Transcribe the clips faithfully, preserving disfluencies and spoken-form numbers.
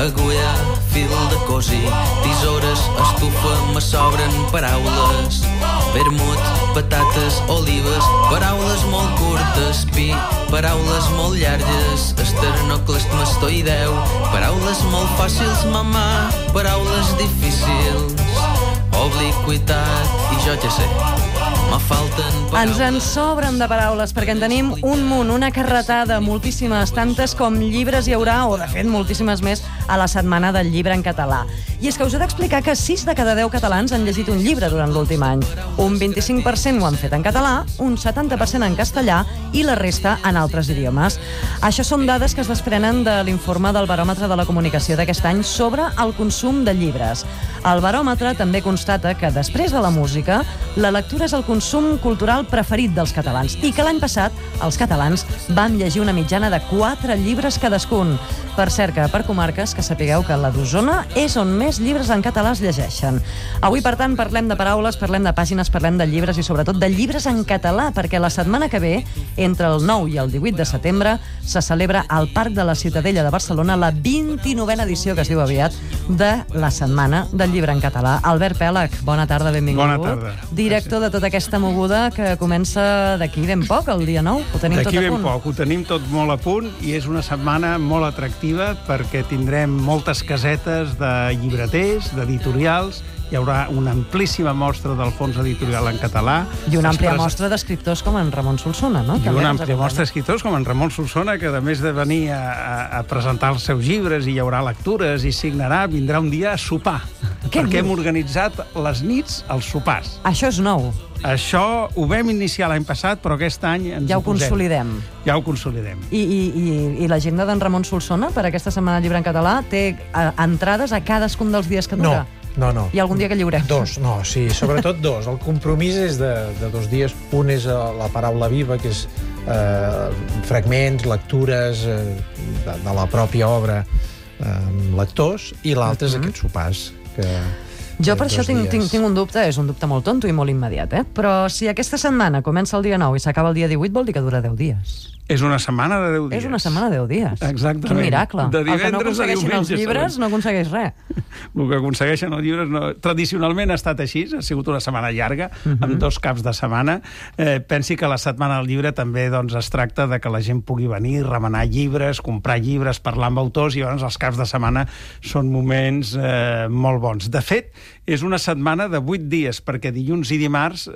agulla, fil de cosir, tisores, estufa, me sobren paraules. Vermut, patates, olives, paraules molt curtes, pi, paraules molt llargues, esternocleidomastoideu, paraules molt fàcils, mamà, paraules difícils, obliquitat, i jo ja sé, me falten paraules. Ens en sobren de paraules, perquè en tenim un munt, una carretada, moltíssimes, tantes com llibres hi haurà, o de fet moltíssimes més, a la Setmana del Llibre en Català. I és que us he d'explicar que sis de cada deu catalans han llegit un llibre durant l'últim any. Un vint-i-cinc per cent ho han fet en català, un setanta per cent en castellà i la resta en altres idiomes. Això són dades que es desprenen de l'informe del Baròmetre de la Comunicació d'aquest any sobre el consum de llibres. El baròmetre també constata que, després de la música, la lectura és el consum cultural preferit dels catalans i que l'any passat els catalans vam llegir una mitjana de quatre llibres cadascun. Per cert, que per comarques, que sapigueu que la d'Osona és on més llibres en català es llegeixen. Avui, per tant, parlem de paraules, parlem de pàgines, parlem de llibres i sobretot de llibres en català, perquè la setmana que ve, entre el nou i el divuit de setembre, se celebra al Parc de la Ciutadella de Barcelona la vint-i-novena edició, que es diu aviat, de la Setmana del Llibre en Català. Albert Pèlag, bona tarda, benvingut. Bona tarda. Director de tota aquesta moguda que comença d'aquí ben poc, el dia nou. Ho tenim tot a punt. D'aquí ben poc, ho tenim tot molt a punt i és una setmana molt atractiva perquè tindrem moltes casetes de llibreters, d'editorials, hi haurà una amplíssima mostra del fons editorial en català. I una àmplia mostra d'escriptors com en Ramon Solsona, no? I una àmplia mostra d'escriptors com en Ramon Solsona, que a més de venir a, a, a presentar els seus llibres i hi haurà lectures i signarà, vindrà un dia a sopar. Què perquè dius? hem organitzat les nits als sopars. Això és nou. Això ho vam iniciar l'any passat, però aquest any ens Ja ho ho posem. consolidem. Ja ho consolidem. I, i, i, i l'agenda d'en Ramon Solsona per aquesta Setmana del Llibre en Català té eh, entrades a cadascun dels dies que dura? No, no, no. Hi ha algun dia que lliurem? Dos, no, sí, sobretot dos. El compromís és de, de dos dies. Un és eh, la paraula viva, que és eh, fragments, lectures eh, de, de la pròpia obra eh, amb lectors, i l'altre és Mhm. aquests sopars que... Jo per dos això tinc, dies. tinc, tinc un dubte, és un dubte molt tonto i molt immediat, eh? Però si aquesta setmana comença el dia nou i s'acaba el dia divuit, vol dir que dura deu dies. És una setmana de deu dies. És una setmana de deu dies. Exactament. Quin miracle. De El que no divendres a aconsegueixen els diumenge, llibres segons. no aconsegueix res. El que aconsegueixen els llibres no... tradicionalment ha estat així, ha sigut una setmana llarga, Mhm. amb dos caps de setmana. Eh, pensi que la Setmana del Llibre també doncs, es tracta de que la gent pugui venir, remenar llibres, comprar llibres, parlar amb autors, i llavors els caps de setmana són moments eh, molt bons. De fet, és una setmana de vuit dies, perquè dilluns i dimarts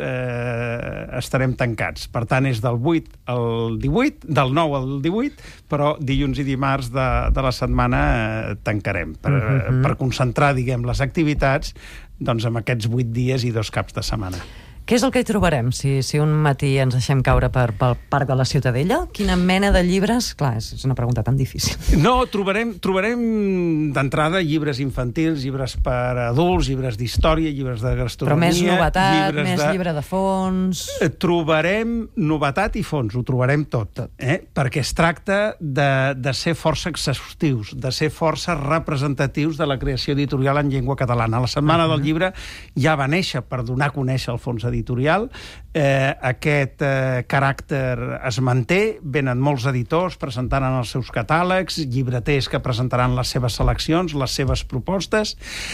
eh, estarem tancats. Per tant, és del vuit al divuit, del nou al divuit, però dilluns i dimarts de, de la setmana eh, tancarem per, Mhm. per concentrar, diguem, les activitats doncs, amb aquests vuit dies i dos caps de setmana. Què és el que hi trobarem si, si un matí ens deixem caure per, pel Parc de la Ciutadella? Quina mena de llibres? Clar, és una pregunta tan difícil. No, trobarem, trobarem d'entrada llibres infantils, llibres per adults, llibres d'història, llibres de gastronomia... Però més novetat, llibres més de... llibre de fons... Eh, Trobarem novetat i fons, ho trobarem tot, Tot. eh? Perquè es tracta de, de ser força exhaustius, de ser força representatius de la creació editorial en llengua catalana. La Setmana Uh-huh. del Llibre ja va néixer per donar a conèixer el fons editorial. Eh, aquest eh, caràcter es manté, venen molts editors presentant els seus catàlegs, llibreters que presentaran les seves seleccions, les seves propostes,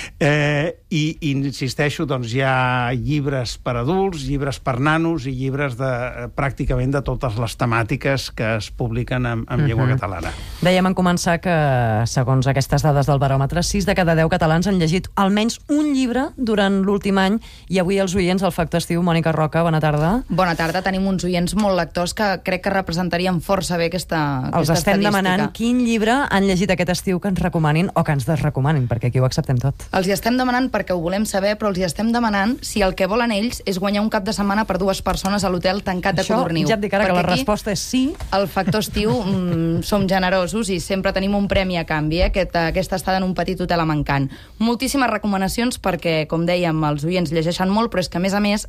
eh, i, i insisteixo, doncs hi ha llibres per adults, llibres per nanos i llibres de, eh, pràcticament de totes les temàtiques que es publiquen en, en llengua Mhm. catalana. Dèiem en començar que, segons aquestes dades del baròmetre, sis de cada deu catalans han llegit almenys un llibre durant l'últim any, i avui els oients del Factor Estiu, Mònica Roca, bona tarda. Bona tarda, tenim uns oients molt lectors que crec que representarien força bé aquesta, Els aquesta estem estadística. demanant quin llibre han llegit aquest estiu que ens recomanin o que ens desrecomanin, perquè aquí ho acceptem tot. Els hi estem demanant perquè ho volem saber, però els hi estem demanant si el que volen ells és guanyar un cap de setmana per dues persones a l'hotel tancat de Això Codorniu. ja et dic ara que Perquè la aquí, resposta és sí. al Factor Estiu mm, som generosos i sempre tenim un premi a canvi, eh? Aquest, aquesta estada en un petit hotel a Mancant. Moltíssimes recomanacions perquè, com dèiem, els oients llegeixen molt, però és que, a més a més,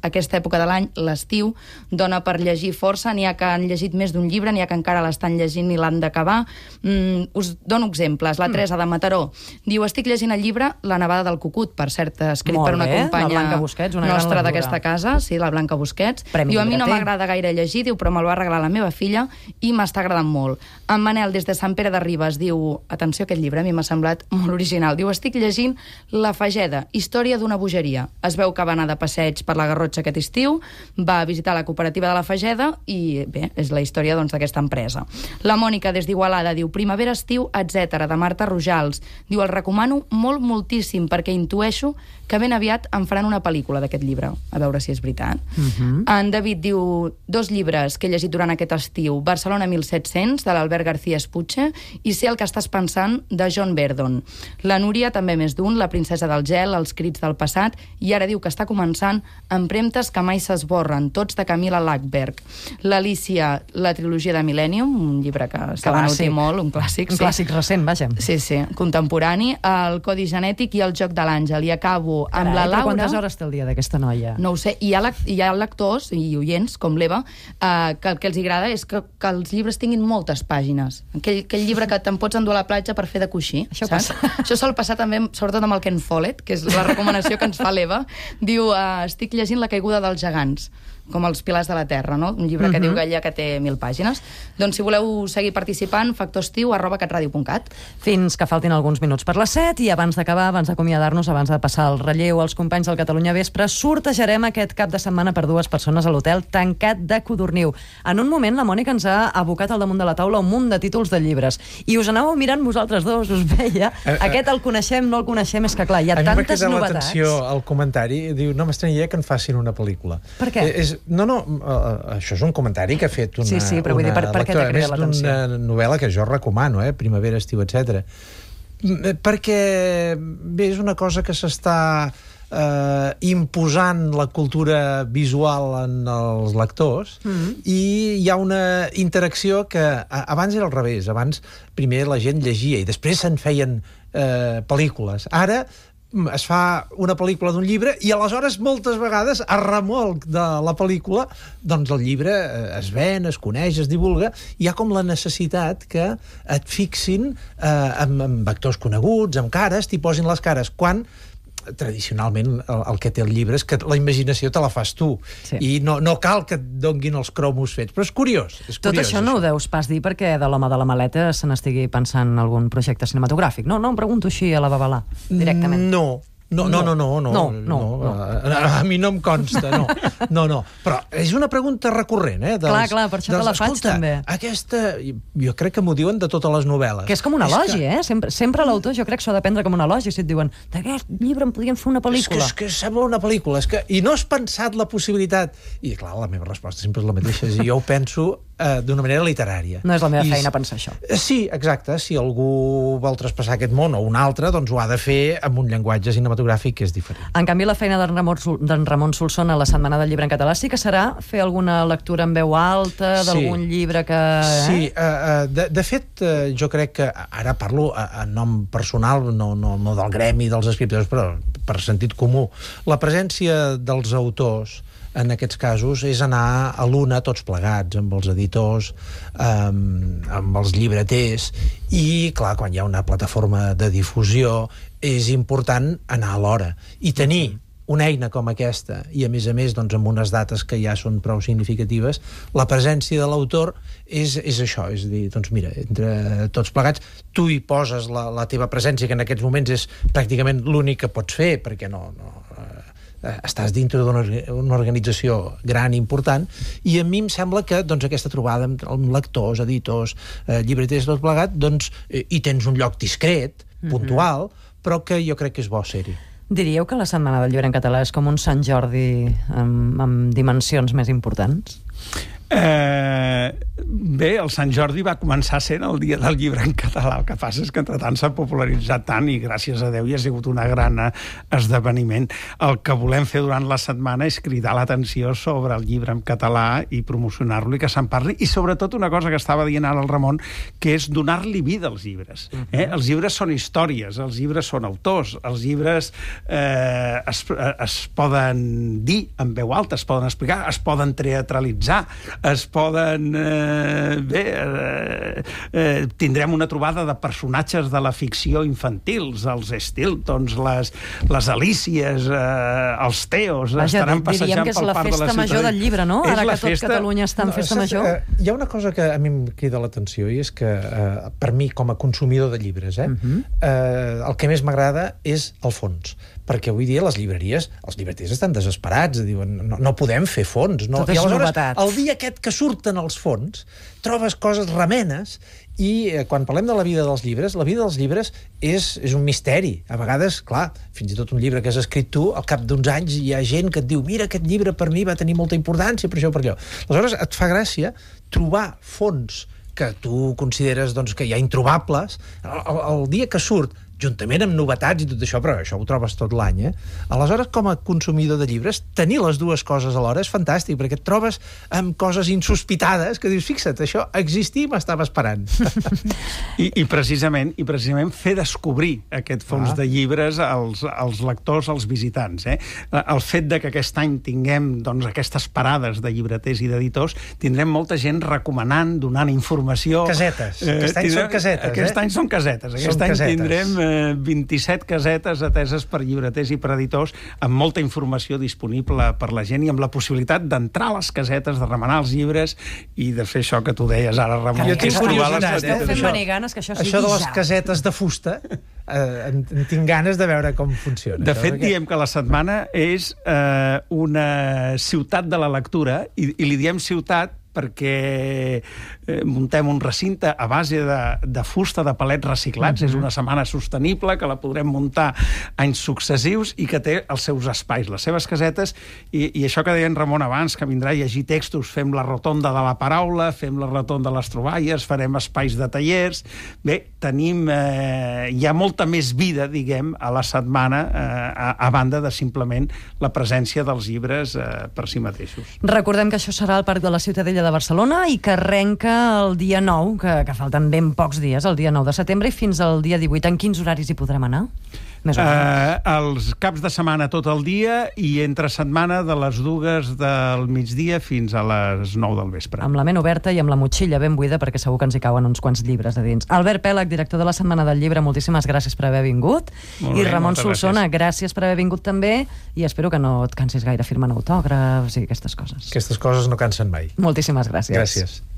aquesta època de l'any, l'estiu, dona per llegir força. N'hi ha que han llegit més d'un llibre, n'hi ha que encara l'estan llegint i l'han d'acabar. Mm, us dono exemples. La Teresa de Mataró diu: estic llegint el llibre La nevada del cucut, per cert, escrit Molt per una bé, companya la Blanca Busquets, una gran nostra lectura. d'aquesta casa, sí, la Blanca Busquets. Premi Diu: a mi no llibreter. m'agrada gaire llegir, diu, però me'l va regalar la meva filla i m'està agradant molt. En Manel, des de Sant Pere de Ribes, diu: atenció, aquest llibre a mi m'ha semblat molt original. Diu: estic llegint La Fageda, història d'una bogeria. Es veu que va anar de passeig per la Garrotxa aquest estiu, va visitar la cooperativa de la Fageda i, bé, és la història doncs, d'aquesta empresa. La Mònica, des d'Igualada, diu: primavera, estiu, etcètera, de Marta Rojals. Diu: el recomano molt, moltíssim, perquè intueixo que ben aviat en faran una pel·lícula d'aquest llibre. A veure si és veritat. Uh-huh. En David diu: dos llibres que he llegit durant aquest estiu: Barcelona mil set-cents, de l'Albert García Espuche, i Sé el que estàs pensant, de John Verdon. La Núria, també més d'un: La princesa del gel, Els crits del passat, i ara diu que està començant Empremtes que mai s'esborren, tots de Camila Lackberg. L'Alícia, La trilogia de Millennium, un llibre que s'ha venut molt, un clàssic. Un sí. clàssic recent, vaja. Sí, sí, contemporani. El Codi genètic i El joc de l'àngel. I acabo amb Carai, la però Laura... quantes hores té el dia d'aquesta noia? No ho sé. Hi ha, lec hi ha lectors i oients, com l'Eva, eh, que el que els agrada és que, que els llibres tinguin moltes pàgines. Aquell, aquell llibre que te'n pots endur a la platja per fer de coixí. Això saps? passa. Això sol passar també, sobretot amb el Ken Follett, que és la recomanació que ens fa l'Eva. Diu: eh, estic llegint La caiguda dels gegants, com els pilars de la terra, no? Un llibre que uh-huh. diu Gallà, que té mil pàgines. Doncs si voleu seguir participant, factorestiu arroba catradio punt cat. Fins que faltin alguns minuts per les set i abans d'acabar, abans d'acomiadar-nos, abans de passar el relleu als companys del Catalunya Vespre, sortejarem aquest cap de setmana per dues persones a l'hotel Tancat de Codorniu. En un moment, la Mònica ens ha abocat al damunt de la taula un munt de títols de llibres. I us anàveu mirant vosaltres dos, us veia. A, a, Aquest el coneixem, no el coneixem, és que clar, hi ha a tantes novetats. A mi m'ha cridat novetats. l'atenció al comentari, diu: no m'estranyaria que en facin una pel·lícula. Per què? Eh, és, no, no, uh, això és un comentari que ha fet una, Sí, sí, però vull dir, per- per què t'ha lectora, cridat a més d'una novel·la que jo recomano, eh, Primavera, estiu, etcètera. Perquè, bé, és una cosa que s'està eh, imposant la cultura visual en els lectors, mm-hmm. i hi ha una interacció que a, abans era al revés. Abans primer la gent llegia i després se'n feien eh, pel·lícules. Ara es fa una pel·lícula d'un llibre i aleshores moltes vegades a remolc de la pel·lícula doncs el llibre es ven, es coneix, es divulga. Hi ha com la necessitat que et fixin eh, amb, amb actors coneguts, amb cares, t'hi posin les cares, quan tradicionalment el, el que té el llibre és que la imaginació te la fas tu, sí. I no, no cal que et donguin els cromos fets, però és curiós, és Tot curiós, això no ho deus pas dir perquè de l'home de la maleta se n'estigui pensant algun projecte cinematogràfic, no? No, em pregunto així a la babalà, directament. No, no, no, no, no, no, no, no, no. A, a mi no em consta, no, no, no, però és una pregunta recurrent, eh? Dels, clar, clar, per això dels, te la faig, escolta, també. Aquesta, jo crec que m'ho diuen de totes les novel·les. Que és com un elogi, que... eh? Sempre, sempre l'autor jo crec que s'ho ha de prendre com un elogi, si et diuen, d'aquest llibre en podríem fer una pel·lícula. És que, és que sembla una pel·lícula, és que... I no has pensat la possibilitat... I clar, la meva resposta sempre és la mateixa, és, jo ho penso eh, d'una manera literària. No és la meva I, feina pensar això. Sí, exacte, si algú vol traspassar aquest món o un altre, doncs ho ha de fer amb un llenguatge cinematogràfic que és diferent. En canvi, la feina d'en Ramon, d'en Ramon Solsona a la Setmana del Llibre en Català sí que serà fer alguna lectura en veu alta d'algun sí. llibre que... Eh? Sí, uh, de, de fet, uh, jo crec que, ara parlo en nom personal, no, no, no del gremi dels escriptors, però per sentit comú, la presència dels autors en aquests casos és anar a l'una tots plegats, amb els editors, um, amb els llibreters, i clar, quan hi ha una plataforma de difusió és important anar a l'hora i tenir una eina com aquesta, i a més a més doncs, amb unes dates que ja són prou significatives, la presència de l'autor és, és això, és a dir, doncs mira, entre tots plegats tu hi poses la, la teva presència, que en aquests moments és pràcticament l'únic que pots fer, perquè no, no eh, estàs dintre d'una una organització gran, important, i a mi em sembla que doncs, aquesta trobada amb, amb lectors, editors, eh, llibreters, tot plegat, doncs eh, hi tens un lloc discret, puntual, mm-hmm. però que jo crec que és bo ser-hi. Diríeu que la Setmana del Llibre en Català és com un Sant Jordi amb, amb dimensions més importants? Eh, bé, el Sant Jordi va començar sent el dia del llibre en català. El que passa és que entre tant s'ha popularitzat tant i gràcies a Déu hi ha sigut una gran esdeveniment. El que volem fer durant la setmana és cridar l'atenció sobre el llibre en català i promocionar-lo i que se'n parli. I sobretot una cosa que estava dient ara el Ramon, que és donar-li vida als llibres. Eh? Els llibres són històries, els llibres són autors, els llibres eh, es, es poden dir en veu alta, es poden explicar, es poden teatralitzar, es poden... Eh, bé, eh, eh, tindrem una trobada de personatges de la ficció infantils, els Stiltons, les, les Alícies, eh, els Teos, Vaja, estaran passejant pel parc de la ciutat. Diríem que és la festa major del llibre, no? Ara que tot festa... Catalunya està en no, festa major. Uh, hi ha una cosa que a mi em crida l'atenció i és que, uh, per mi, com a consumidor de llibres, eh, uh-huh. uh, el que més m'agrada és el fons. Perquè avui dia les llibreries, els llibreters estan desesperats, diuen, no, no podem fer fons. No? Tot és novetat. El dia aquest que surten els fons, trobes coses remenes i eh, quan parlem de la vida dels llibres, la vida dels llibres és, és un misteri. A vegades, clar, fins i tot un llibre que has escrit tu, al cap d'uns anys hi ha gent que et diu mira, aquest llibre per mi va tenir molta importància, per això o per allò. Aleshores, et fa gràcia trobar fons que tu consideres doncs, que hi ha introbables, el, el, el dia que surt, juntament amb novetats i tot això, però això ho trobes tot l'any, eh? Aleshores, com a consumidor de llibres, tenir les dues coses alhora és fantàstic, perquè et trobes amb coses insospitades que dius, fixa't, això existia i m'estava esperant. I, i, precisament, I precisament fer descobrir aquest fons ah. de llibres als, als lectors, als visitants. Eh? El fet de que aquest any tinguem doncs, aquestes parades de llibreters i d'editors, tindrem molta gent recomanant, donant informació. Casetes. Aquest any eh, són casetes, Aquest eh? any són casetes. Aquest són any casetes. tindrem vint-i-set casetes ateses per llibreters i per editors amb molta informació disponible per la gent i amb la possibilitat d'entrar a les casetes, de remenar els llibres i de fer això que tu deies ara, Ramon. Jo tinc curiositat, eh? Esteu fent maniganes que això sigui Això de les ja. casetes de fusta, eh, en, en tinc ganes de veure com funciona. De fet, perquè... diem que la setmana és eh, una ciutat de la lectura i, i li diem ciutat perquè eh, muntem un recinte a base de, de fusta de palets reciclats. Mm-hmm. És una setmana sostenible que la podrem muntar anys successius i que té els seus espais, les seves casetes, i, i això que deia en Ramon abans, que vindrà a llegir textos, fem la rotonda de la paraula, fem la rotonda de les troballes, farem espais de tallers. Bé, tenim... Eh, hi ha molta més vida, diguem, a la setmana, eh, a, a banda de simplement la presència dels llibres eh, per si mateixos. Recordem que això serà al Parc de la Ciutadella de Barcelona i que arrenca el dia nou, que, que falten ben pocs dies, el dia nou de setembre, i fins al dia divuit. En quins horaris hi podrem anar? Més o menys. Uh, els caps de setmana tot el dia i entre setmana de les dues del migdia fins a les nou del vespre. Amb la ment oberta i amb la motxilla ben buida, perquè segur que ens hi cauen uns quants llibres a dins. Albert Pèlag, director de la Setmana del Llibre, moltíssimes gràcies per haver vingut. Molt bé, I Ramon Solsona, gràcies. gràcies per haver vingut també, i espero que no et cansis gaire firmant autògrafs i aquestes coses. Aquestes coses no cansen mai. Moltíssimes gràcies. Gràcies.